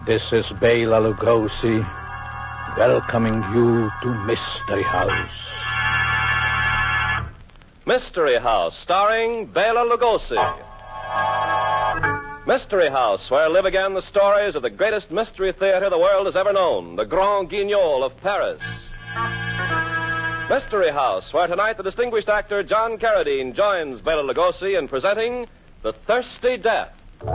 This is Bela Lugosi, welcoming you to Mystery House. Mystery House, starring Bela Lugosi. Mystery House, where live again the stories of the greatest mystery theater the world has ever known, the Grand Guignol of Paris. Mystery House, where tonight the distinguished actor John Carradine joins Bela Lugosi in presenting The Thirsty Death.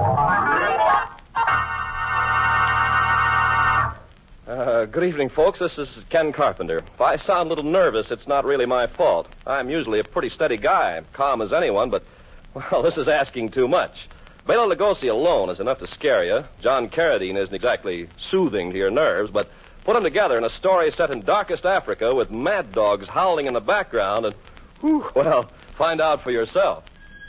Good evening, folks. This is Ken Carpenter. If I sound a little nervous, it's not really my fault. I'm usually a pretty steady guy, calm as anyone, but, well, this is asking too much. Bela Lugosi alone is enough to scare you. John Carradine isn't exactly soothing to your nerves, but put them together in a story set in darkest Africa with mad dogs howling in the background and, well, find out for yourself.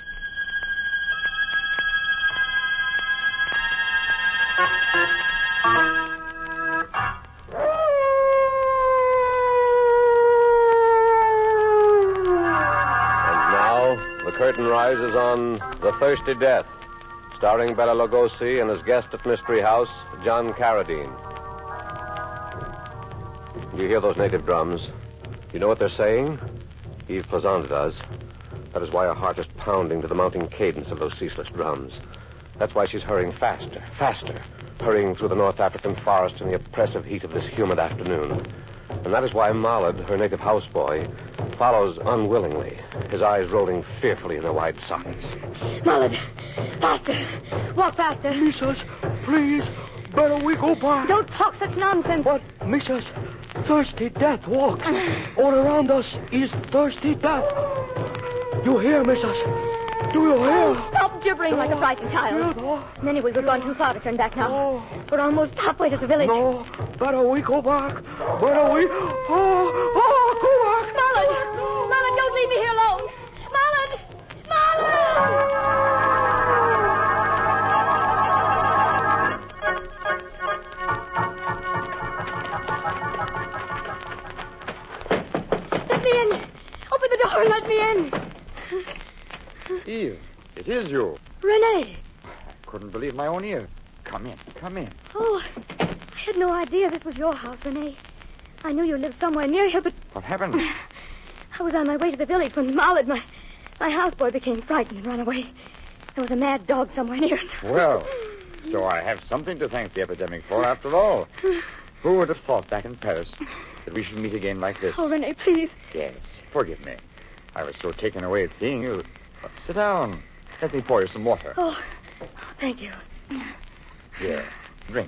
The curtain rises on The Thirsty Death, starring Bela Lugosi and his guest at Mystery House, John Carradine. You hear those native drums? You know what they're saying? Eve Plaisante does. That is why her heart is pounding to the mounting cadence of those ceaseless drums. That's why she's hurrying faster, hurrying through the North African forest in the oppressive heat of this humid afternoon. And that is why Mollard, her native houseboy, follows unwillingly, his eyes rolling fearfully in their wide sockets. Mollard, faster. Walk faster. Missus, please, better we go back. Don't talk such nonsense. But, Missus, Thirsty Death walks. All around us is Thirsty Death. You hear, Missus? Do you hear? Oh, stop gibbering like a frightened child. Anyway, we've gone too far to turn back now. We're almost halfway to the village. No, better we go back. Better we... go back. Mollard, don't leave me here alone. Let me in. Open the door and let me in. Eve, it is you. Renee. I couldn't believe my own ears. Come in. Oh, I had no idea this was your house, Renee. I knew you lived somewhere near here, but... What happened? I was on my way to the village when Mollard, my houseboy, became frightened and ran away. There was a mad dog somewhere near. Well, so I have something to thank the epidemic for, after all. Who would have thought back in Paris that we should meet again like this? Oh, Renee, please. Yes, forgive me. I was so taken away at seeing you. Sit down. Let me pour you some water. Oh, thank you. Here, drink.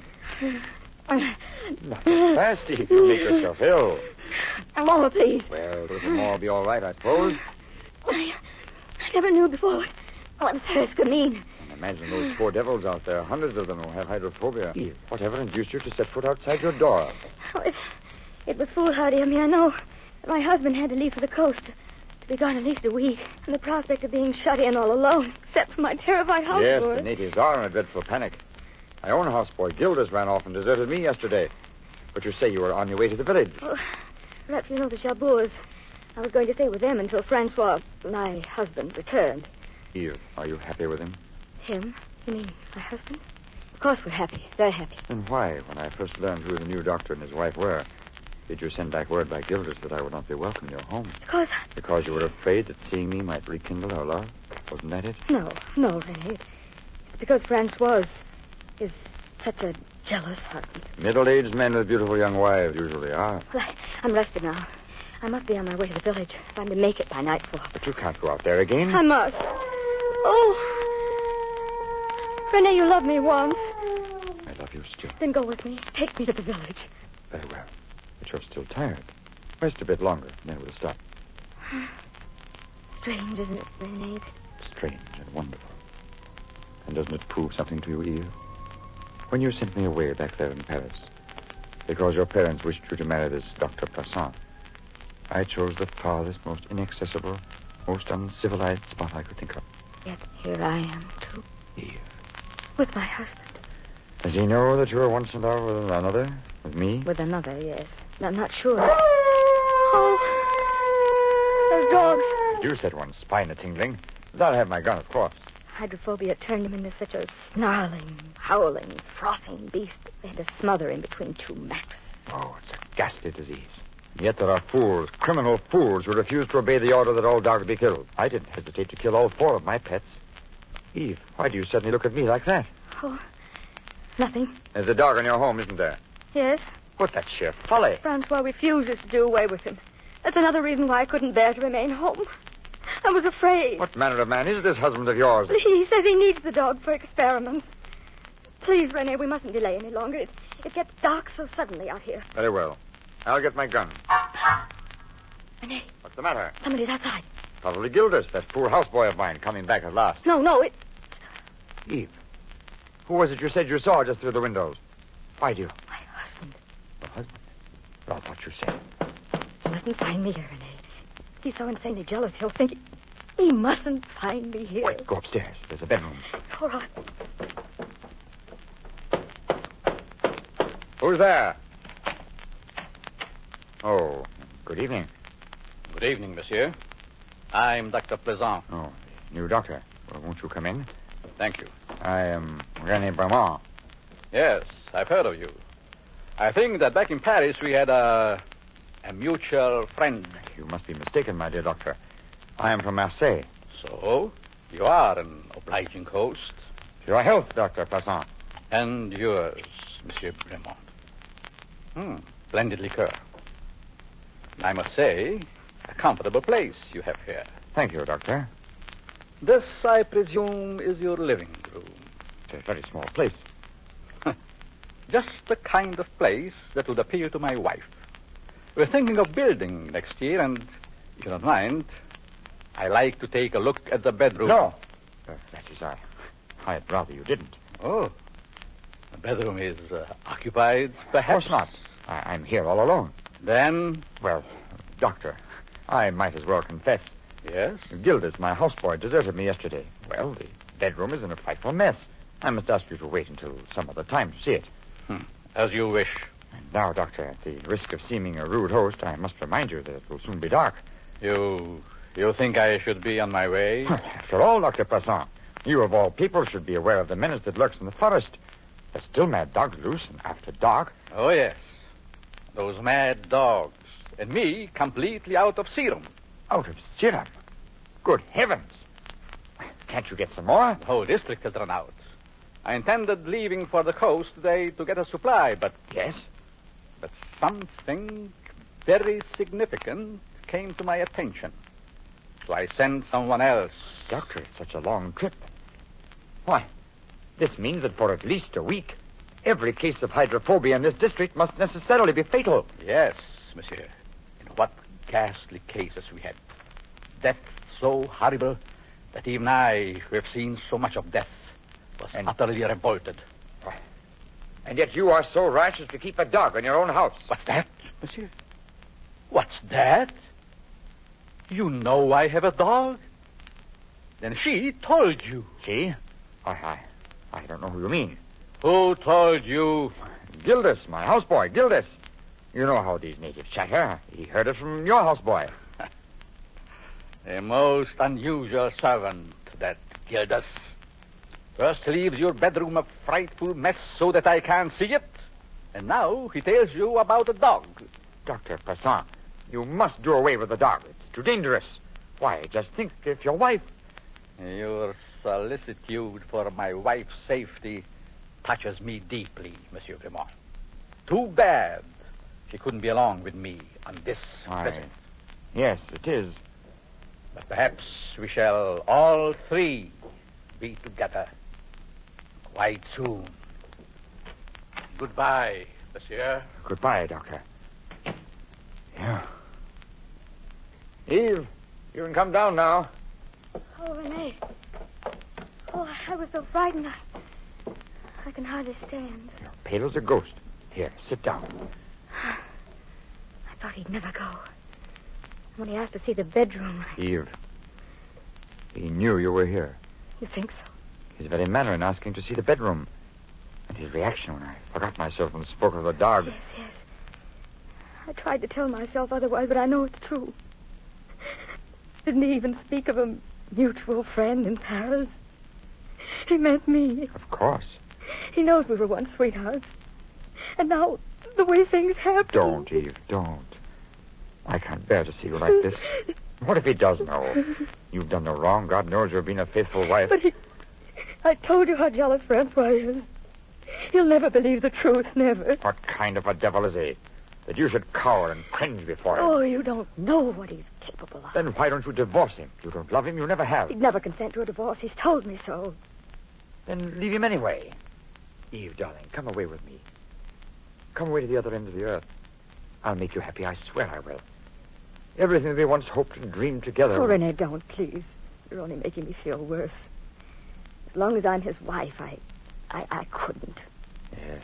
Not so fast, Eve. You make yourself ill. More, please. Well, a little more will be all right, I suppose. I never knew before what thirst could mean. And imagine those poor devils out there, hundreds of them who have hydrophobia. Eve, whatever induced you to set foot outside your door? Oh, it was foolhardy of me, I know. My husband had to leave for the coast to be gone at least a week. And the prospect of being shut in all alone, except for my terrified houseboy. Yes, the natives are in a dreadful panic. My own houseboy, Gildas, ran off and deserted me yesterday. But you say you were on your way to the village. Well, perhaps you know the Chabours. I was going to stay with them until Francois, my husband, returned. Eve, are you happy with him? Him? You mean my husband? Of course we're happy. Very happy. Then why, when I first learned who the new doctor and his wife were, did you send back word by Gildas that I would not be welcome in your home? Because you were afraid that seeing me might rekindle our love? Wasn't that it? No, Renee. It's because Francois is such a jealous husband. Middle-aged men with beautiful young wives usually are. Well, I'm rested now. I must be on my way to the village if I'm to make it by nightfall. But you can't go out there again. I must. Oh. Renee, you loved me once. I love you still. Then go with me. Take me to the village. Very well. But you're still tired. Rest a bit longer, and then we'll stop. Strange, isn't it, Renee? Strange and wonderful. And doesn't it prove something to you, Eve? When you sent me away back there in Paris, because your parents wished you to marry this Dr. Plaisante, I chose the farthest, most inaccessible, most uncivilized spot I could think of. Yet here I am, too. Eve. With my husband. Does he know that you were once in love with another? With me? With another, yes. I'm not sure. Oh. Those dogs. You said one spine a tingling. But I'll have my gun, of course. Hydrophobia turned him into such a snarling, howling, frothing beast that they had to smother him between two mattresses. Oh, it's a ghastly disease. And yet there are fools, criminal fools, who refuse to obey the order that all dogs be killed. I didn't hesitate to kill all 4 of my pets. Eve, why do you suddenly look at me like that? Oh, nothing. There's a dog in your home, isn't there? Yes. But that's sheer folly. Francois refuses to do away with him. That's another reason why I couldn't bear to remain home. I was afraid. What manner of man is this husband of yours? He says he needs the dog for experiments. Please, Rene, we mustn't delay any longer. It gets dark so suddenly out here. Very well. I'll get my gun. Rene, What's the matter? somebody's outside. Probably Gildas, that poor houseboy of mine, coming back at last. No, it... Eve, who was it you said you saw just through the windows? Why do you? My husband. Your husband? Well, what you said. He mustn't find me here, Rene. He's so insanely jealous, he'll think... He mustn't find me here. Wait, go upstairs. There's a bedroom. All right. Who's there? Oh, good evening. Good evening, monsieur. I'm Dr. Plaisant. Oh, new doctor. Well, won't you come in? Thank you. I am René Bramont. Yes, I've heard of you. I think that back in Paris we had a mutual friend. You must be mistaken, my dear doctor. I am from Marseille. So, you are an obliging host. To your health, Dr. Plaisant. And yours, Monsieur Bremont. Splendid liqueur. I must say, a comfortable place you have here. Thank you, doctor. This, I presume, is your living room. It's a very small place. Just the kind of place that would appeal to my wife. We're thinking of building next year, and if you don't mind, I like to take a look at the bedroom. No. That is, I'd rather you didn't. Oh. The bedroom is occupied, perhaps? Of course not. I'm here all alone. Then? Well, doctor, I might as well confess. Yes? Gildas, my houseboy, deserted me yesterday. Well, the bedroom is in a frightful mess. I must ask you to wait until some other time to see it. As you wish. And now, doctor, at the risk of seeming a rude host, I must remind you that it will soon be dark. You think I should be on my way? After all, Dr. Plaisant, you of all people should be aware of the menace that lurks in the forest. There's still mad dogs loose, and after dark... Oh, yes. Those mad dogs. And me completely out of serum. Out of serum? Good heavens. Can't you get some more? The whole district has run out. I intended leaving for the coast today to get a supply, but... Yes? But something very significant came to my attention. So I sent someone else. Doctor, it's such a long trip. Why, this means that for at least a week, every case of hydrophobia in this district must necessarily be fatal. Yes, monsieur. In what ghastly cases we had. Death so horrible that even I, who have seen so much of death, was utterly revolted. And yet you are so rash as to keep a dog in your own house. What's that, monsieur? What's that? You know I have a dog? Then she told you. She? I don't know who you mean. Who told you? Gildas, my houseboy, Gildas. You know how these natives chatter. He heard it from your houseboy. A most unusual servant, that Gildas. First leaves your bedroom a frightful mess so that I can't see it. And now he tells you about a dog. Dr. Plaisant, you must do away with the dog. It's too dangerous. Why, just think if your wife... Your solicitude for my wife's safety touches me deeply, Monsieur Bremont. Too bad she couldn't be along with me on this visit. Yes, it is. But perhaps we shall all three be together quite soon. Goodbye, monsieur. Goodbye, Doctor. Yeah. Eve, you can come down now. Oh, Rene. Oh, I was so frightened. I can hardly stand. You're pale as a ghost. Here, sit down. I thought he'd never go. When he asked to see the bedroom... Eve, he knew you were here. You think so? His very manner in asking to see the bedroom. And his reaction when I forgot myself and spoke of the dog. Yes. I tried to tell myself otherwise, but I know it's true. Didn't he even speak of a mutual friend in Paris? He meant me. Of course. He knows we were once sweethearts. And now, the way things happen... Don't, Eve, don't. I can't bear to see you like this. What if he does know? You've done no wrong. God knows you've been a faithful wife. But I told you how jealous Francois is. He'll never believe the truth, never. What kind of a devil is he? That you should cower and cringe before him. Oh, you don't know what he's capable of. Then why don't you divorce him? You don't love him. You never have. He'd never consent to a divorce. He's told me so. Then leave him anyway. Eve, darling, come away with me. Come away to the other end of the earth. I'll make you happy. I swear I will. Everything we once hoped and dreamed together. Oh, Rene, don't, please. You're only making me feel worse. As long as I'm his wife, I couldn't. Yes.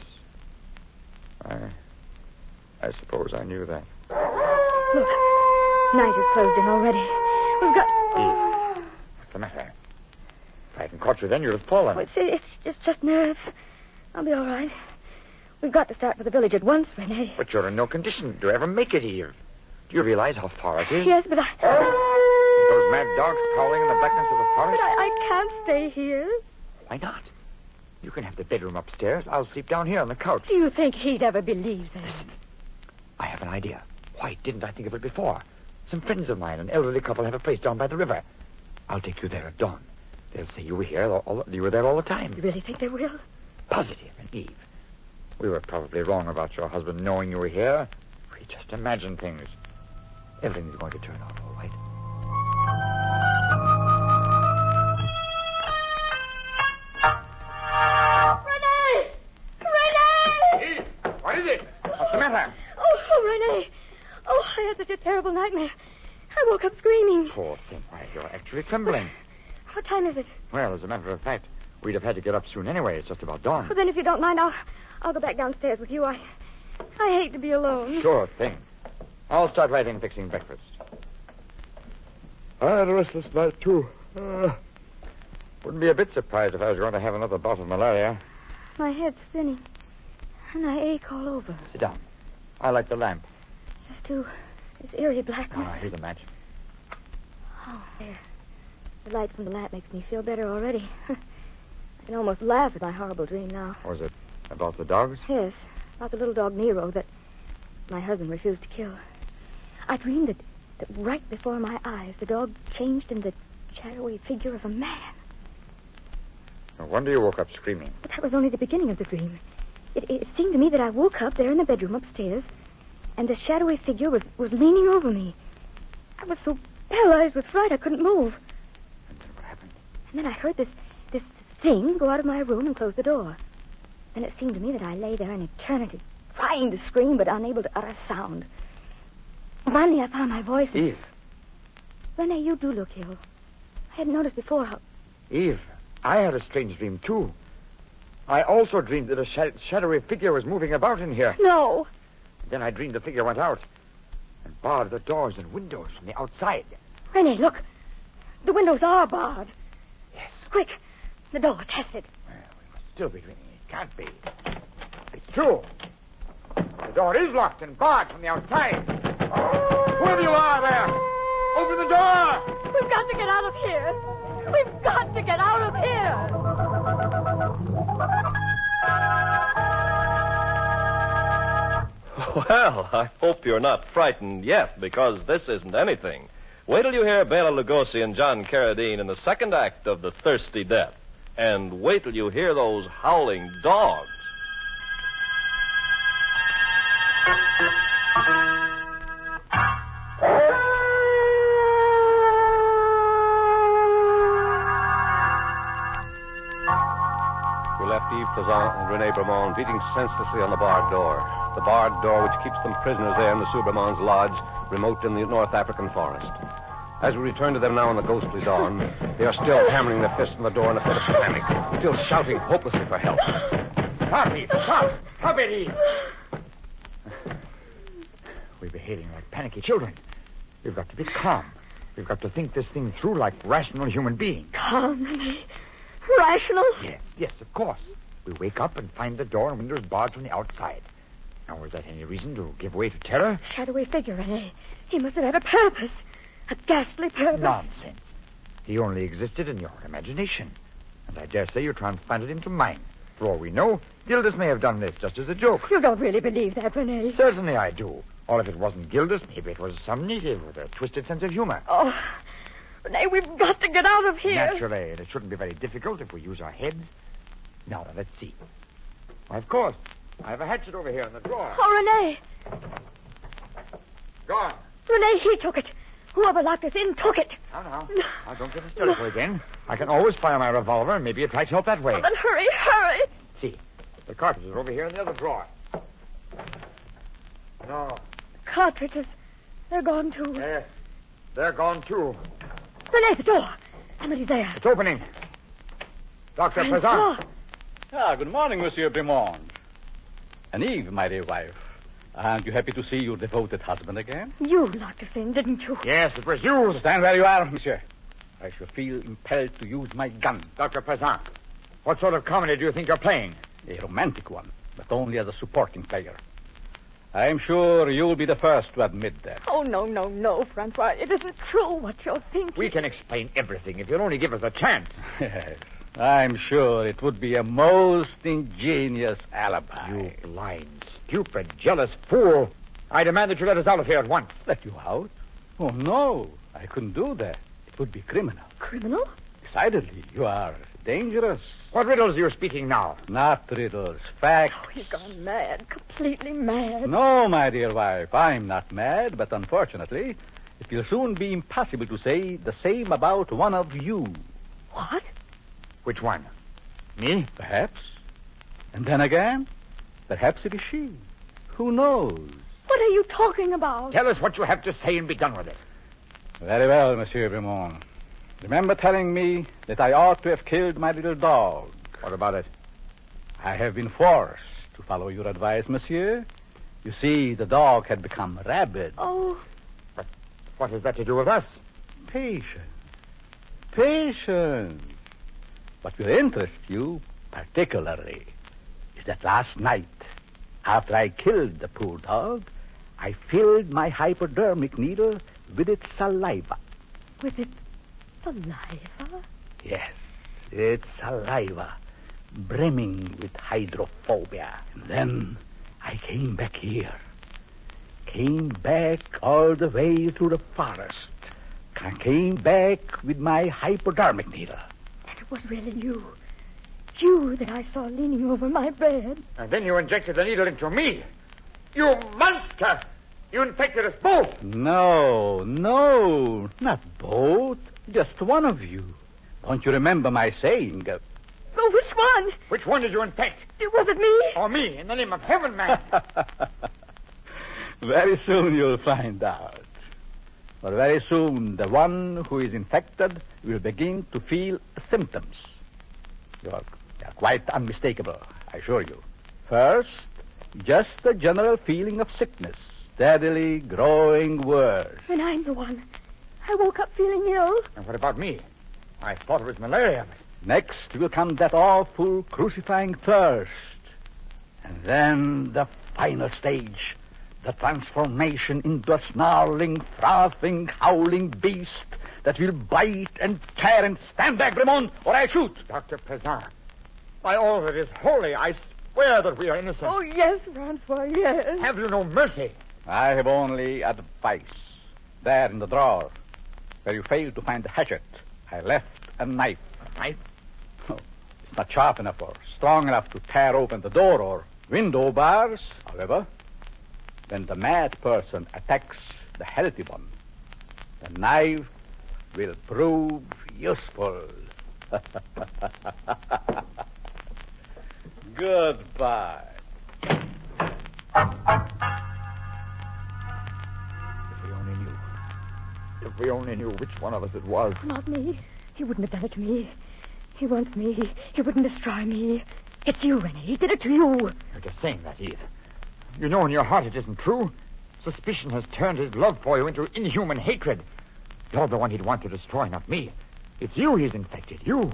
I suppose I knew that. Look, night is closed in already. We've got... Eve, what's the matter? If I hadn't caught you then, you'd have fallen. Oh, it's just nerves. I'll be all right. We've got to start for the village at once, Rene. But you're in no condition to ever make it, Eve. Do you realize how far it is? Yes, but Those mad dogs prowling in the blackness of the But forest? I can't stay here. Why not? You can have the bedroom upstairs. I'll sleep down here on the couch. Do you think he'd ever believe that? Listen, I have an idea. Why didn't I think of it before? Some friends of mine, an elderly couple, have a place down by the river. I'll take you there at dawn. They'll say you were here. You were there all the time. You really think they will? Positive. And Eve, we were probably wrong about your husband knowing you were here. We just imagined things. Everything's going to turn out all right. Rene! What is it? What's the matter? Oh, Rene. Oh, I had such a terrible nightmare. I woke up screaming. Poor thing. Why, you're actually trembling. What time is it? Well, as a matter of fact, we'd have had to get up soon anyway. It's just about dawn. Well, then, if you don't mind, I'll go back downstairs with you. I hate to be alone. Sure thing. I'll start right in fixing breakfast. I had a restless night, too. Wouldn't be a bit surprised if I was going to have another bout of malaria. My head's spinning, and I ache all over. Sit down. I like the lamp. Just too. It's eerie blackness. Here's a match. Oh, there. The light from the lamp makes me feel better already. I can almost laugh at my horrible dream now. Was it about the dogs? Yes, about the little dog Nero that my husband refused to kill. I dreamed that right before my eyes, the dog changed into the shadowy figure of a man. No wonder you woke up screaming. But that was only the beginning of the dream. It seemed to me that I woke up there in the bedroom upstairs, and the shadowy figure was leaning over me. I was so paralyzed with fright I couldn't move. And then what happened? And then I heard this thing go out of my room and close the door. Then it seemed to me that I lay there in eternity, trying to scream but unable to utter sound. Finally, I found my voice. Eve. Rene, you do look ill. I hadn't noticed before how... Eve, I had a strange dream, too. I also dreamed that a shadowy figure was moving about in here. No. Then I dreamed the figure went out and barred the doors and windows from the outside. Rene, look. The windows are barred. Yes. Quick. The door, test it. Well, we must still be dreaming. It can't be. It's true. The door is locked and barred from the outside. Whoever you are there, open the door. We've got to get out of here. We've got to get out of here. Well, I hope you're not frightened yet, because this isn't anything. Wait till you hear Bela Lugosi and John Carradine in the second act of The Thirsty Death. And wait till you hear those howling dogs. We left Yves Plaisant and Rene Bremont beating senselessly on the barred door. The barred door which keeps them prisoners there in the Soubremonts' lodge, remote in the North African forest. As we return to them now in the ghostly dawn, they are still hammering their fists on the door in a fit of panic, still shouting hopelessly for help. Stop, Eve. Stop. Stop it, Eve. We're behaving like panicky children. We've got to be calm. We've got to think this thing through like rational human beings. Calm, Rene. Rational? Yes, of course. We wake up and find the door and windows barred from the outside. Now, is that any reason to give way to terror? Shadowy figure, Rene. He must have had a purpose. A ghastly purpose. Nonsense. He only existed in your imagination. And I dare say you transplanted him to mine. For all we know, Gildas may have done this just as a joke. You don't really believe that, Rene. Certainly I do. Or if it wasn't Gildas, maybe it was some native with a twisted sense of humor. Oh, Rene, we've got to get out of here. Naturally, and it shouldn't be very difficult if we use our heads. Now, then, let's see. Why, of course. I have a hatchet over here in the drawer. Oh, Rene. Gone. Rene, he took it. Whoever locked us in took it. Now, don't get hysterical again. I can always fire my revolver, and maybe it might help that way. Oh, then hurry. See, the cartridges are over here in the other drawer. No. Cartridges. They're gone, too. Yes, they're gone, too. Rene, the door. Somebody's there. It's opening. Dr. Pezan. Francois. Good morning, Monsieur Bremond. And Eve, my dear wife. Aren't you happy to see your devoted husband again? You locked us in, didn't you? Yes, it was you. Stand where you are, monsieur. I shall feel impelled to use my gun. Dr. Pezan, what sort of comedy do you think you're playing? A romantic one, but only as a supporting player. I'm sure you'll be the first to admit that. Oh, no, Francois. It isn't true what you're thinking. We can explain everything if you'll only give us a chance. Yes, I'm sure it would be a most ingenious alibi. You blind, stupid, jealous fool. I demand that you let us out of here at once. Let you out? Oh, no. I couldn't do that. It would be criminal. Criminal? Decidedly, you are dangerous. What riddles are you speaking now? Not riddles, facts. Oh, he's gone mad. Completely mad. No, my dear wife, I'm not mad, but unfortunately, it will soon be impossible to say the same about one of you. What? Which one? Me? Perhaps. And then again, perhaps it is she. Who knows? What are you talking about? Tell us what you have to say and be done with it. Very well, Monsieur Bremond. Remember telling me that I ought to have killed my little dog. What about it? I have been forced to follow your advice, monsieur. You see, the dog had become rabid. Oh. But what has that to do with us? Patience. What will interest you particularly is that last night, after I killed the poor dog, I filled my hypodermic needle with its saliva. With its saliva? Yes, its saliva, brimming with hydrophobia. And then I came back here. Came back all the way through the forest. Came back with my hypodermic needle. And it was really you. You that I saw leaning over my bed. And then you injected the needle into me. You monster! You infected us both. No, not both. Just one of you. Don't you remember my saying? Oh, which one? Which one did you infect? Was it me? Or me, in the name of heaven, man? Very soon you'll find out. For very soon, the one who is infected will begin to feel symptoms. You're quite unmistakable, I assure you. First, just a general feeling of sickness, steadily growing worse. And I'm the one. I woke up feeling ill. And what about me? I thought it was malaria. Next will come that awful crucifying thirst. And then the final stage, the transformation into a snarling, frothing, howling beast that will bite and tear and stand back, Bremond, or I shoot. Dr. Pezan, by all that is holy, I swear that we are innocent. Oh, yes, Francois, yes. Have you no mercy? I have only advice. There in the drawer, where you failed to find the hatchet, I left a knife. A knife? Oh, it's not sharp enough or strong enough to tear open the door or window bars. However, when the mad person attacks the healthy one, the knife will prove useful. Goodbye. If we only knew which one of us it was. Not me. He wouldn't have done it to me. He wants me. He wouldn't destroy me. It's you, Rennie. He did it to you. You're just saying that, Eve. You know in your heart it isn't true. Suspicion has turned his love for you into inhuman hatred. You're the one he'd want to destroy, not me. It's you he's infected. You.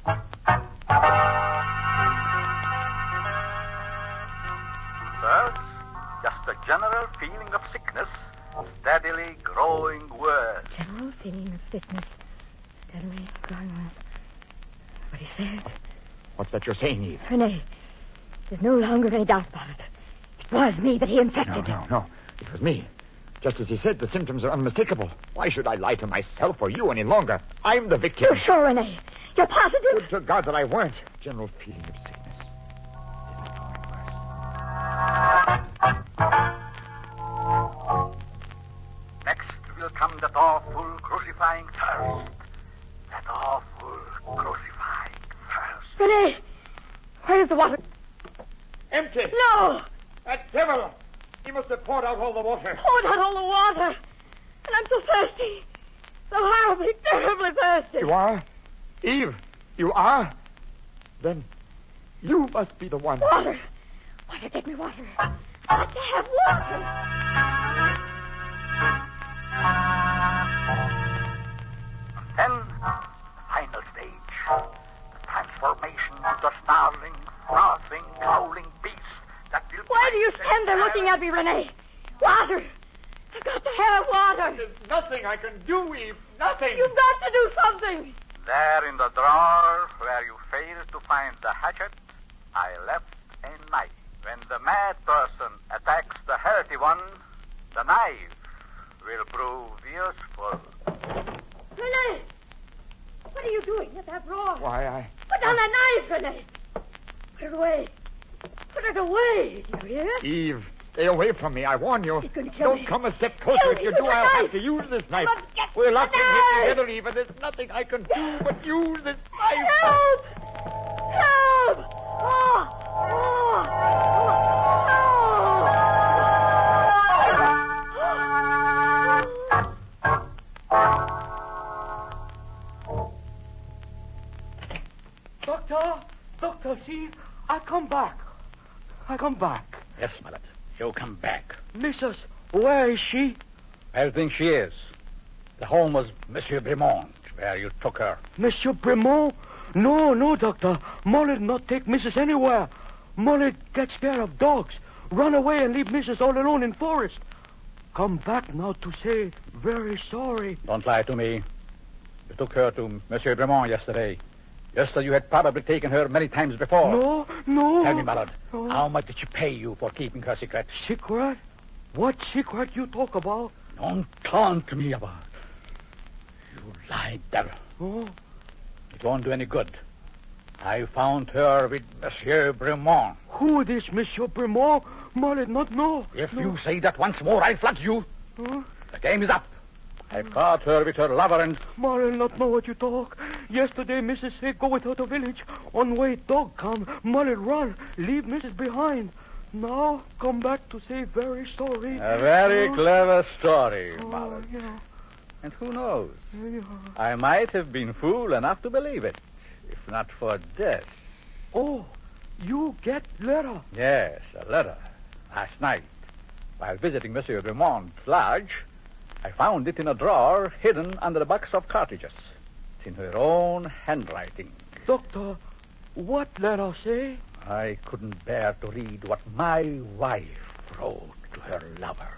First, just a general feeling of sickness, steadily growing worse. General feeling of sickness. Steadily growing worse. What he said. What's that you're saying, Eve? Rene, there's no longer any doubt about it. It was me that he infected. No. It was me. Just as he said, the symptoms are unmistakable. Why should I lie to myself or you any longer? I'm the victim. You're sure, Rene? You're positive? Good to God that I weren't. General feeling of sickness. Next will come that awful crucifying thirst. That awful crucifying thirst. Rene, where's the water? Empty. No! That devil! He must have poured out all the water. Poured out all the water. And I'm so thirsty. So horribly, terribly thirsty. You are? Eve, you are? Then you must be the one. Water. Water, get me water. Got to have water. Then, the final stage. The transformation into a snarling, frothing, growling beast that will... Why do you stand there looking at me, Rene? Water. I've got to have water. There's nothing I can do, Eve. Nothing. You've got to do something. There in the drawer where you failed to find the hatchet, I left a knife. When the mad person attacks the healthy one, the knife will prove useful. Rene! What are you doing at that drawer? Why, Put down that knife, Rene. Put it away. Put it away. Do you hear? Eve, stay away from me. I warn you. He's going to kill me. Don't come a step closer. Kill If me you with do, the I'll knife. have to use this knife. Look, get We're the locked in knife. here together, Eve, and there's nothing I can do but use this knife. Help! Help! Doctor, see, I come back. Yes, my lad. You come back. Missus, where is she? I think she is. The home was Monsieur Bremont, where you took her. Monsieur Bremont? No, doctor. Mullet not take Mrs. anywhere. Mullet get scared of dogs. Run away and leave Mrs. all alone in forest. Come back now to say very sorry. Don't lie to me. You took her to Monsieur Bremont yesterday. Yesterday you had probably taken her many times before. No. Tell me, my lord, No. how much did she pay you for keeping her secret? Secret? What secret you talk about? Don't taunt me about it. You lied, devil. Oh, It won't do any good. I found her with Monsieur Bremont. who this Monsieur Bremont? Mullet not know. If No. you say that once more, I'll flog you. Huh? The game is up. I caught her with her lover and... Mullet not know what you talk. Yesterday, Mrs. say go with her to village. On way, dog come. Mullet run. Leave Mrs. behind. Now, come back to say very sorry. A very Oh. clever story, Oh, Molly. yeah. And who knows? Yeah. I might have been fool enough to believe it, if not for this. Oh, you get letter. Yes, a letter. Last night, while visiting Monsieur Bremont's lodge, I found it in a drawer hidden under a box of cartridges. It's in her own handwriting. Doctor, what letter say? I couldn't bear to read what my wife wrote to her lover.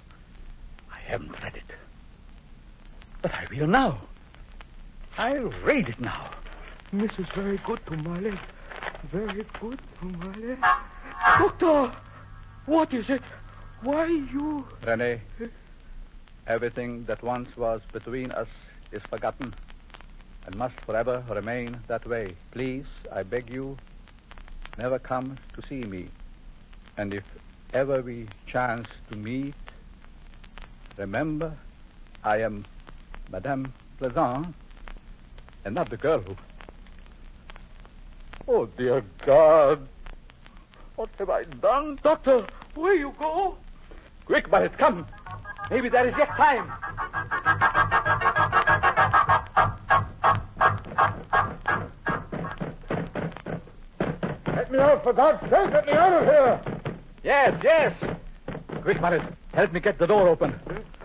I haven't read it. But I will now. I'll read it now. Mrs. very good to Mullet. Very good to Mullet. Doctor, what is it? Why you... Rene, everything that once was between us is forgotten and must forever remain that way. Please, I beg you, never come to see me. And if ever we chance to meet, remember, I am Madame Plaisant and not the girl who... Oh, dear God. What have I done? Doctor, where you go? Quick, Barrett, come. Maybe there is yet time. Let me out, for God's sake. Let me out of here. Yes. Quick, Barrett. Help me get the door open.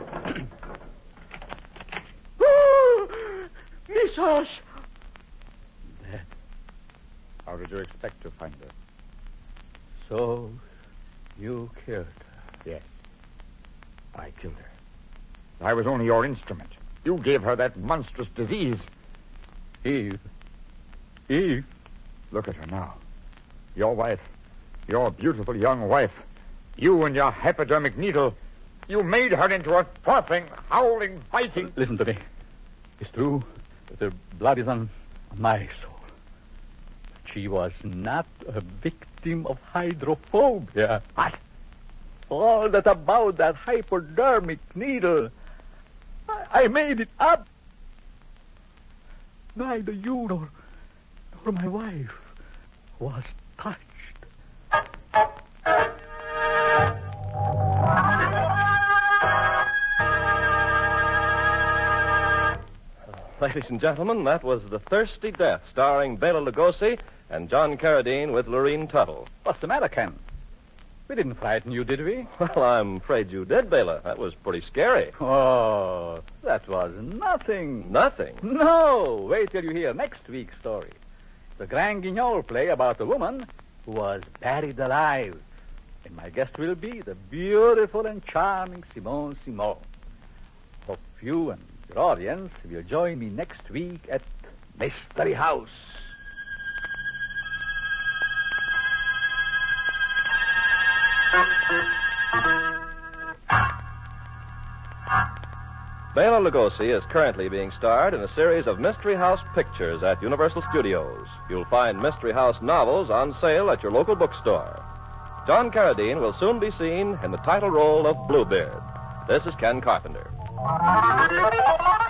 Oh, Mrs. Dead. How did you expect to find her? So, you killed her. Yes. I killed her. I was only your instrument. You gave her that monstrous disease. Eve. Eve? Look at her now. Your wife. Your beautiful young wife. You and your hypodermic needle. You made her into a frothing, howling, biting... Listen to me. It's true that the blood is on my soul. But she was not a victim of hydrophobia. What? All that about that hypodermic needle. I made it up. Neither you nor my wife was touched. Ladies and gentlemen, that was The Thirsty Death, starring Bela Lugosi and John Carradine with Lorene Tuttle. What's the matter, Ken? We didn't frighten you, did we? Well, I'm afraid you did, Bela. That was pretty scary. Oh, that was nothing. Nothing? No. Wait till you hear next week's story. The Grand Guignol play about a woman who was buried alive. And my guest will be the beautiful and charming Simone Simon. Hope you and your audience will join me next week at Mystery House. Bela Lugosi is currently being starred in a series of Mystery House pictures at Universal Studios. You'll find Mystery House novels on sale at your local bookstore. John Carradine will soon be seen in the title role of Bluebeard. This is Ken Carpenter.